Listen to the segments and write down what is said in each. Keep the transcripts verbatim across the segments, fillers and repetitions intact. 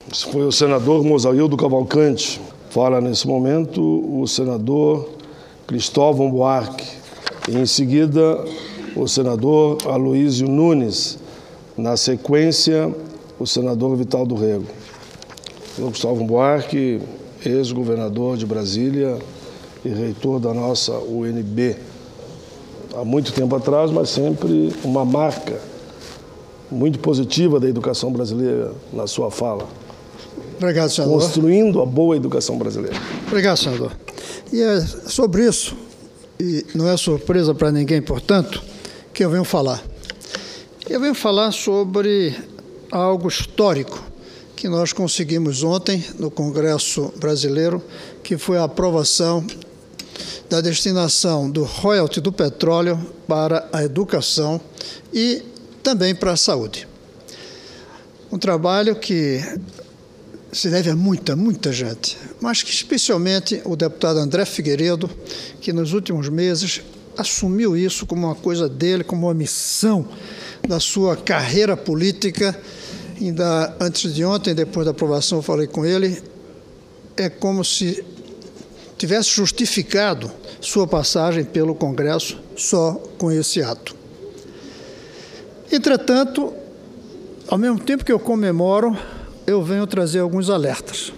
Foi o senador Mozaildo Cavalcante. Fala nesse momento o senador Cristóvão Buarque. E em seguida, o senador Aloísio Nunes. Na sequência, o senador Vital do Rego. O Cristóvão Buarque, ex-governador de Brasília e reitor da nossa U N B. Há muito tempo atrás, mas sempre uma marca muito positiva da educação brasileira na sua fala. Obrigado, senador. Construindo a boa educação brasileira. Obrigado, senador. E é sobre isso, e não é surpresa para ninguém, portanto, que eu venho falar. Eu venho falar sobre algo histórico que nós conseguimos ontem no Congresso Brasileiro, que foi a aprovação da destinação do royalty do petróleo para a educação e também para a saúde. Um trabalho que se deve a muita, muita gente, mas que especialmente o deputado André Figueiredo, que nos últimos meses assumiu isso como uma coisa dele, como uma missão da sua carreira política. Ainda antes de ontem, depois da aprovação, eu falei com ele, é como se tivesse justificado sua passagem pelo Congresso só com esse ato. Entretanto, ao mesmo tempo que eu comemoro, eu venho trazer alguns alertas.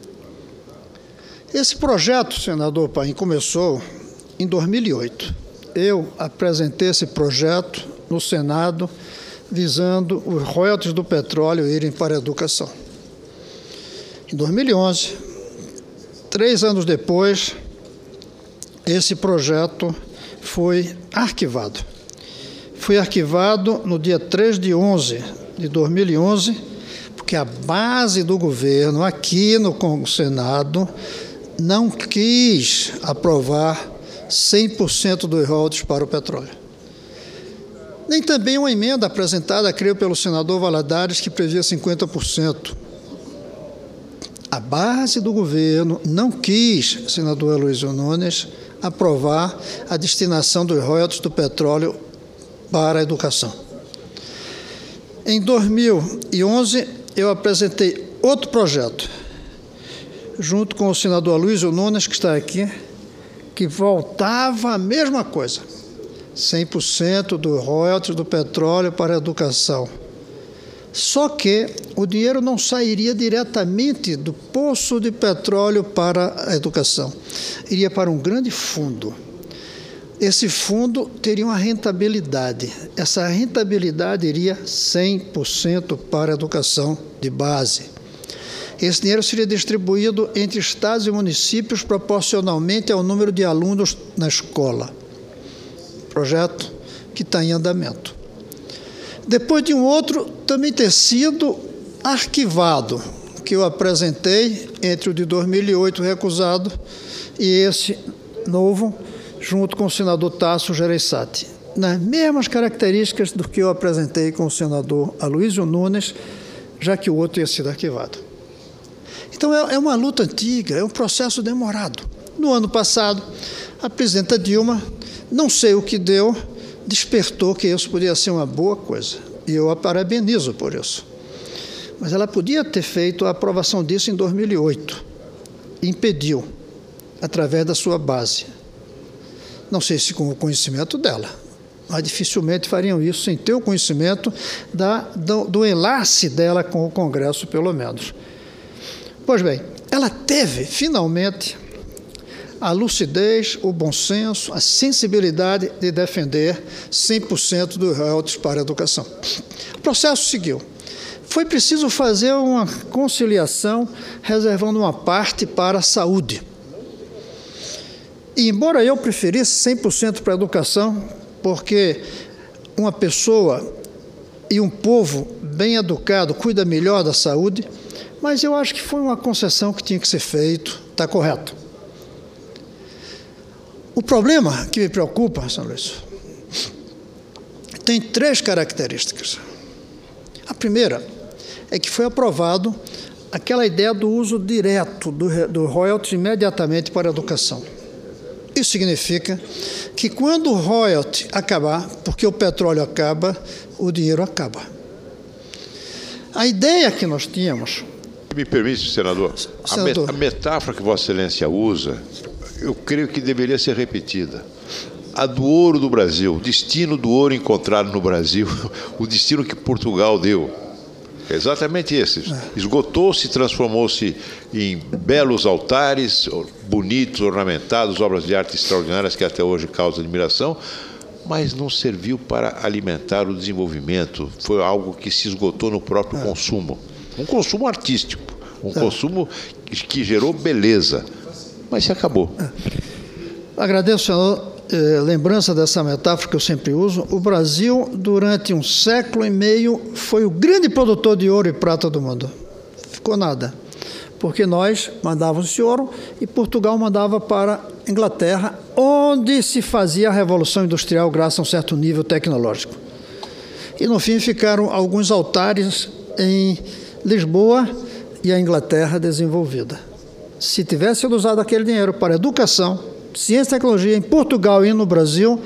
Esse projeto, senador Paim, começou em dois mil e oito. Eu apresentei esse projeto no Senado, visando os royalties do petróleo irem para a educação. Em dois mil e onze, três anos depois, esse projeto foi arquivado. Foi arquivado no dia três de onze de dois mil e onze, porque a base do governo, aqui no Senado, não quis aprovar cem por cento dos royalties para o petróleo. Nem também uma emenda apresentada, creio, pelo senador Valadares, que previa cinquenta por cento. A base do governo não quis, senador Aloísio Nunes, aprovar a destinação dos royalties do petróleo para a educação. Em dois mil e onze, eu apresentei outro projeto, junto com o senador Aloísio Nunes, que está aqui, que voltava a mesma coisa, cem por cento do royalties do petróleo para a educação. Só que o dinheiro não sairia diretamente do poço de petróleo para a educação. Iria para um grande fundo. Esse fundo teria uma rentabilidade. Essa rentabilidade iria cem por cento para a educação de base. Esse dinheiro seria distribuído entre estados e municípios proporcionalmente ao número de alunos na escola. Projeto que está em andamento. Depois de um outro também ter sido arquivado, que eu apresentei entre o de dois mil e oito recusado e esse novo, junto com o senador Tasso Gereissati, nas mesmas características do que eu apresentei com o senador Aloísio Nunes, já que o outro tinha sido arquivado. Então é uma luta antiga, é um processo demorado. No ano passado, a presidenta Dilma, não sei o que deu, despertou que isso podia ser uma boa coisa. E eu a parabenizo por isso. Mas ela podia ter feito a aprovação disso em dois mil e oito. Impediu, através da sua base. Não sei se com o conhecimento dela, mas dificilmente fariam isso sem ter o conhecimento da, do, do enlace dela com o Congresso, pelo menos. Pois bem, ela teve, finalmente, a lucidez, o bom senso, a sensibilidade de defender cem por cento dos royalties para a educação. O processo seguiu. Foi preciso fazer uma conciliação, reservando uma parte para a saúde. E, embora eu preferisse cem por cento para a educação, porque uma pessoa e um povo bem educado cuida melhor da saúde, mas eu acho que foi uma concessão que tinha que ser feita, está correto. O problema que me preocupa, senhor Luiz, tem três características. A primeira é que foi aprovado aquela ideia do uso direto do, do royalties imediatamente para a educação. Isso significa que quando o royalty acabar, porque o petróleo acaba, o dinheiro acaba. A ideia que nós tínhamos Me permite, senador, senador. A, met a metáfora que Vossa Excelência usa, eu creio que deveria ser repetida. A do ouro do Brasil, o destino do ouro encontrado no Brasil, o destino que Portugal deu. É exatamente esse. Esgotou-se, transformou-se em belos altares, bonitos, ornamentados, obras de arte extraordinárias que até hoje causam admiração, mas não serviu para alimentar o desenvolvimento. Foi algo que se esgotou no próprio é. consumo. Um consumo artístico, um é. consumo que gerou beleza, mas se acabou. É. Agradeço, senhor. Eh, lembrança dessa metáfora que eu sempre uso. O Brasil, durante um século e meio, foi o grande produtor de ouro e prata do mundo. Ficou nada. Porque nós mandávamos esse ouro e Portugal mandava para a Inglaterra, onde se fazia a Revolução Industrial graças a um certo nível tecnológico. E, no fim, ficaram alguns altares em Lisboa e a Inglaterra desenvolvida. Se tivesse usado aquele dinheiro para educação, ciência e tecnologia em Portugal e no Brasil,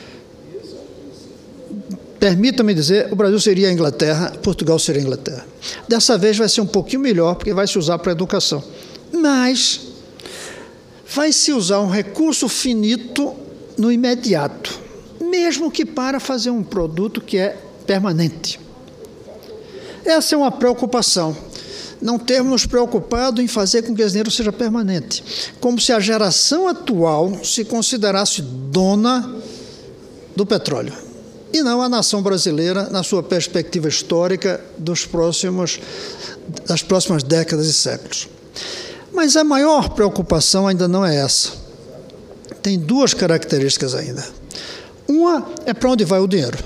permita-me dizer, o Brasil seria a Inglaterra, Portugal seria a Inglaterra. Dessa vez vai ser um pouquinho melhor, porque vai se usar para a educação. Mas vai se usar um recurso finito no imediato, mesmo que para fazer um produto que é permanente. Essa é uma preocupação. Não termos nos preocupado em fazer com que esse dinheiro seja permanente, como se a geração atual se considerasse dona do petróleo, e não a nação brasileira na sua perspectiva histórica dos próximos, das próximas décadas e séculos. Mas a maior preocupação ainda não é essa. Tem duas características ainda. Uma é para onde vai o dinheiro.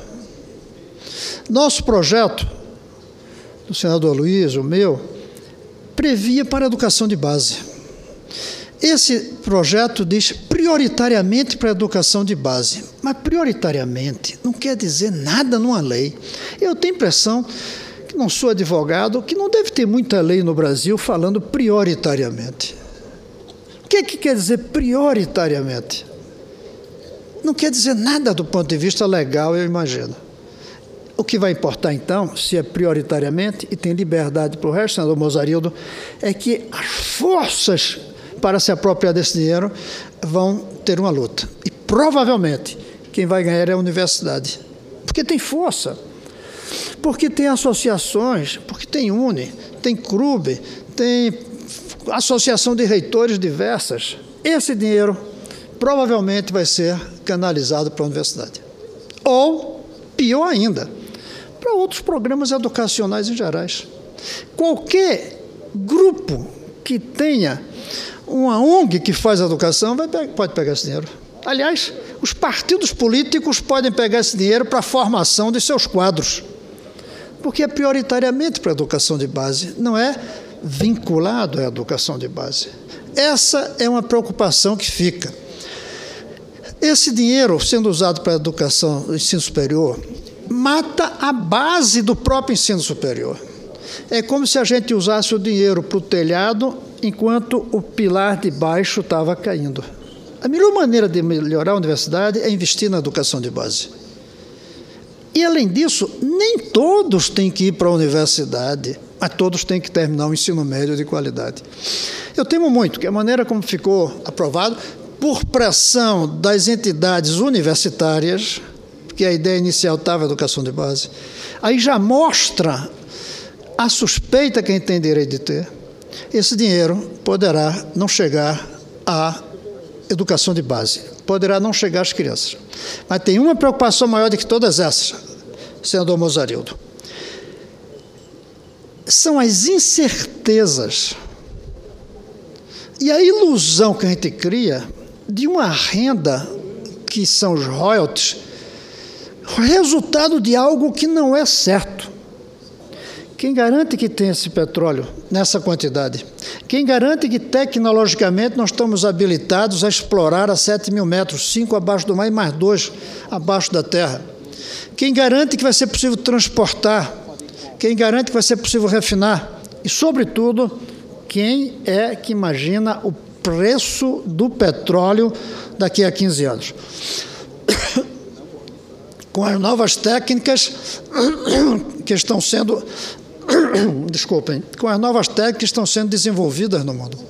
Nosso projeto, do senador Luiz, o meu, previa para a educação de base. Esse projeto diz prioritariamente para a educação de base, mas prioritariamente não quer dizer nada numa lei. Eu tenho a impressão, que não sou advogado, que não deve ter muita lei no Brasil falando prioritariamente. O que é que quer dizer prioritariamente? Não quer dizer nada do ponto de vista legal, eu imagino. O que vai importar, então, se é prioritariamente, e tem liberdade para o resto, senador Mozarildo, é que as forças para se apropriar desse dinheiro vão ter uma luta. E, provavelmente, quem vai ganhar é a universidade. Porque tem força, porque tem associações, porque tem UNE, tem CRUB, tem associação de reitores diversas. Esse dinheiro provavelmente vai ser canalizado para a universidade. Ou, pior ainda, para outros programas educacionais em gerais. Qualquer grupo que tenha uma O N G que faz educação vai, pode pegar esse dinheiro. Aliás, os partidos políticos podem pegar esse dinheiro para a formação de seus quadros, porque é prioritariamente para a educação de base, não é vinculado à educação de base. Essa é uma preocupação que fica. Esse dinheiro, sendo usado para a educação do ensino superior, mata a base do próprio ensino superior. É como se a gente usasse o dinheiro para o telhado enquanto o pilar de baixo estava caindo. A melhor maneira de melhorar a universidade é investir na educação de base. E, além disso, nem todos têm que ir para a universidade, mas todos têm que terminar o ensino médio de qualidade. Eu temo muito que a maneira como ficou aprovado, por pressão das entidades universitárias, porque a ideia inicial estava a educação de base, aí já mostra a suspeita que a gente tem direito de ter. Esse dinheiro poderá não chegar à educação de base, poderá não chegar às crianças. Mas tem uma preocupação maior do que todas essas, senador Mozarildo. São as incertezas e a ilusão que a gente cria de uma renda, que são os royalties, resultado de algo que não é certo. Quem garante que tem esse petróleo nessa quantidade? Quem garante que tecnologicamente nós estamos habilitados a explorar a sete mil metros, cinco abaixo do mar e mais dois abaixo da terra? Quem garante que vai ser possível transportar? Quem garante que vai ser possível refinar? E, sobretudo, quem é que imagina o preço do petróleo daqui a quinze anos? Com as novas técnicas que estão sendo desculpem, com as novas técnicas que estão sendo desenvolvidas no mundo.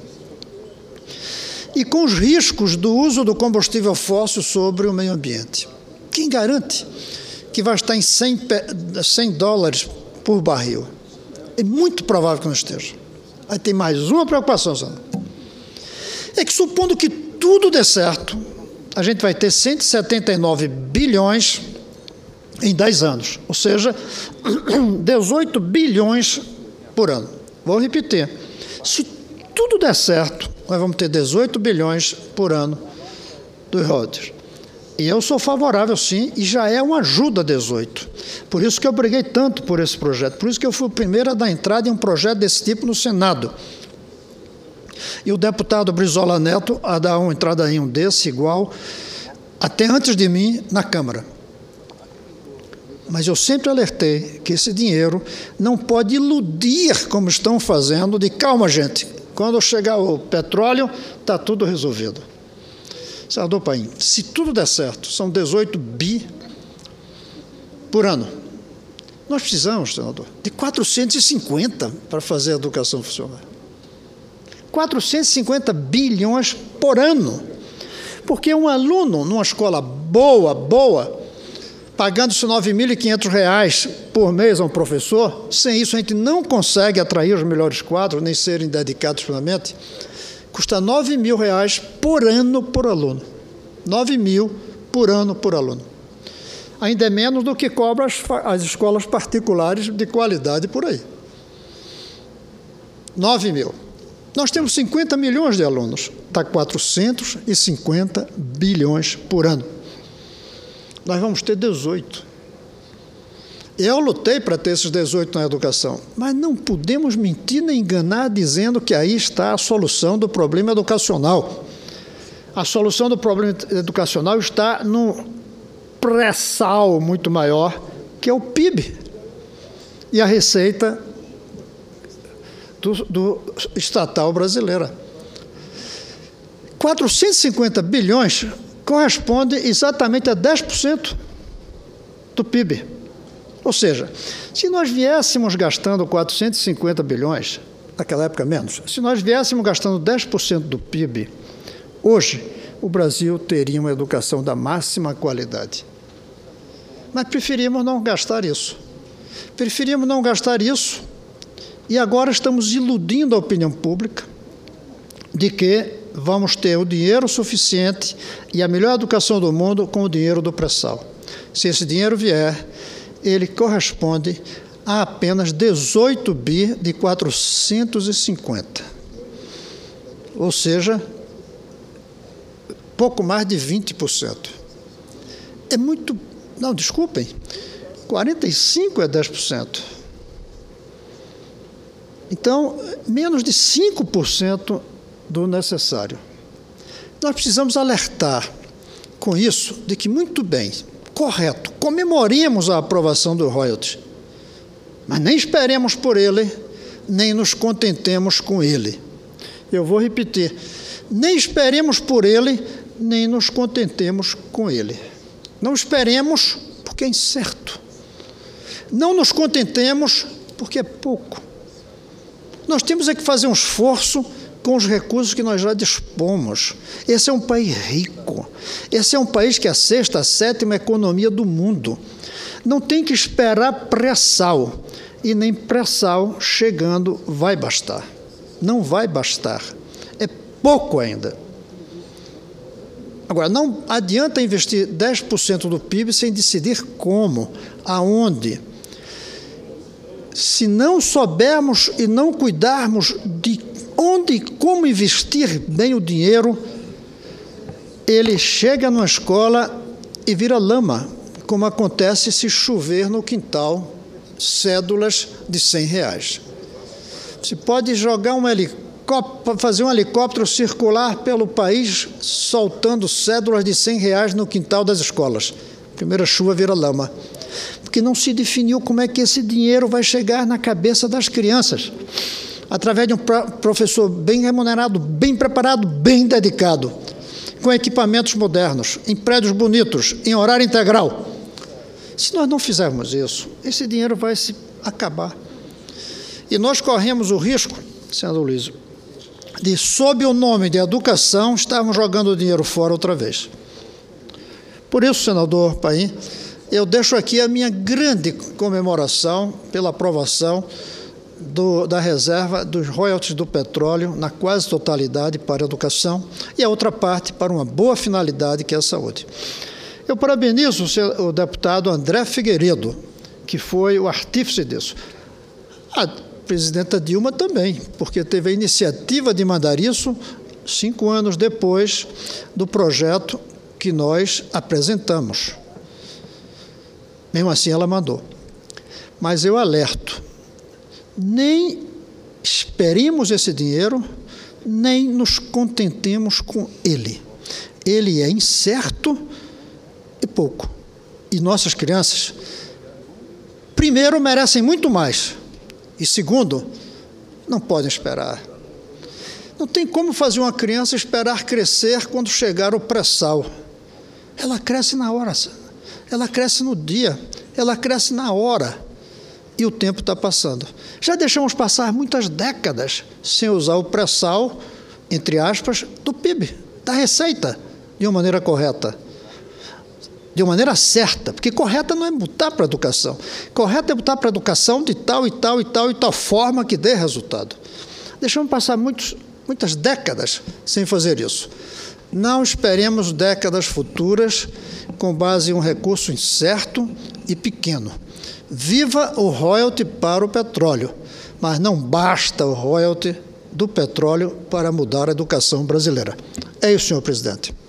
E com os riscos do uso do combustível fóssil sobre o meio ambiente. Quem garante que vai estar em cem dólares por barril? É muito provável que não esteja. Aí tem mais uma preocupação, Sandro. É que, supondo que tudo dê certo, a gente vai ter cento e setenta e nove bilhões em dez anos, ou seja, dezoito bilhões por ano. Vou repetir. Se tudo der certo, nós vamos ter dezoito bilhões por ano dos royalties. E eu sou favorável, sim, e já é uma ajuda dezoito. Por isso que eu briguei tanto por esse projeto. Por isso que eu fui o primeiro a dar entrada em um projeto desse tipo no Senado. E o deputado Brizola Neto a dar uma entrada em um desse, igual, até antes de mim, na Câmara. Mas eu sempre alertei que esse dinheiro não pode iludir, como estão fazendo, de calma, gente, quando chegar o petróleo, está tudo resolvido. Senador Paim, se tudo der certo, são dezoito bi por ano. Nós precisamos, senador, de quatrocentos e cinquenta para fazer a educação funcionar. quatrocentos e cinquenta bilhões por ano. Porque um aluno numa escola boa, boa, pagando-se nove mil e quinhentos reais por mês a um professor, sem isso a gente não consegue atrair os melhores quadros, nem serem dedicados plenamente, custa nove mil reais por ano por aluno. nove mil por ano por aluno. Ainda é menos do que cobram as, as escolas particulares de qualidade por aí. nove mil. Nós temos cinquenta milhões de alunos, dá quatrocentos e cinquenta bilhões por ano. Nós vamos ter dezoito. Eu lutei para ter esses dezoito na educação, mas não podemos mentir nem enganar dizendo que aí está a solução do problema educacional. A solução do problema educacional está no pré-sal muito maior, que é o P I B e a receita do, do estatal brasileira. quatrocentos e cinquenta bilhões corresponde exatamente a dez por cento do P I B. Ou seja, se nós viéssemos gastando quatrocentos e cinquenta bilhões, naquela época menos, se nós viéssemos gastando dez por cento do P I B, hoje o Brasil teria uma educação da máxima qualidade. Mas preferimos não gastar isso. Preferimos não gastar isso e agora estamos iludindo a opinião pública de que vamos ter o dinheiro suficiente e a melhor educação do mundo com o dinheiro do pré-sal. Se esse dinheiro vier, ele corresponde a apenas dezoito bi de quatrocentos e cinquenta. Ou seja, pouco mais de vinte por cento. É muito... Não, desculpem, quarenta e cinco por cento é dez por cento. Então, menos de cinco por cento do necessário. Nós precisamos alertar com isso de que, muito bem, correto, comemoremos a aprovação do royalties, mas nem esperemos por ele, nem nos contentemos com ele. Eu vou repetir, nem esperemos por ele, nem nos contentemos com ele. Não esperemos porque é incerto. Não nos contentemos porque é pouco. Nós temos é que fazer um esforço com os recursos que nós já dispomos. Esse é um país rico. Esse é um país que é a sexta, a sétima economia do mundo. Não tem que esperar pré-sal. E nem pré-sal chegando vai bastar. Não vai bastar. É pouco ainda. Agora, não adianta investir dez por cento do P I B sem decidir como, aonde. Se não soubermos e não cuidarmos de onde e como investir bem o dinheiro, ele chega numa escola e vira lama, como acontece se chover no quintal cédulas de cem reais. Você pode jogar um helicóptero, fazer um helicóptero circular pelo país soltando cédulas de cem reais no quintal das escolas. Primeira chuva vira lama. Porque não se definiu como é que esse dinheiro vai chegar na cabeça das crianças. Através de um professor bem remunerado, bem preparado, bem dedicado, com equipamentos modernos, em prédios bonitos, em horário integral. Se nós não fizermos isso, esse dinheiro vai se acabar. E nós corremos o risco, senador Luiz, de, sob o nome de educação, estarmos jogando o dinheiro fora outra vez. Por isso, senador Paim, eu deixo aqui a minha grande comemoração pela aprovação do, da reserva dos royalties do petróleo na quase totalidade para a educação e a outra parte para uma boa finalidade, que é a saúde. Eu parabenizo o, o deputado André Figueiredo, que foi o artífice disso. A presidenta Dilma também, porque teve a iniciativa de mandar isso cinco anos depois do projeto que nós apresentamos. Mesmo assim, ela mandou. Mas eu alerto, nem esperemos esse dinheiro, nem nos contentemos com ele. Ele é incerto e pouco. E nossas crianças, primeiro, merecem muito mais. E segundo, não podem esperar. Não tem como fazer uma criança esperar crescer quando chegar o pré-sal. Ela cresce na hora, ela cresce no dia, ela cresce na hora. E o tempo está passando. Já deixamos passar muitas décadas sem usar o pré-sal, entre aspas, do P I B, da receita, de uma maneira correta. De uma maneira certa, porque correta não é botar para a educação. Correta é botar para a educação de tal e tal e tal e tal forma que dê resultado. Deixamos passar muitos, muitas décadas sem fazer isso. Não esperemos décadas futuras com base em um recurso incerto e pequeno. Viva o royalty para o petróleo, mas não basta o royalty do petróleo para mudar a educação brasileira. É isso, senhor presidente.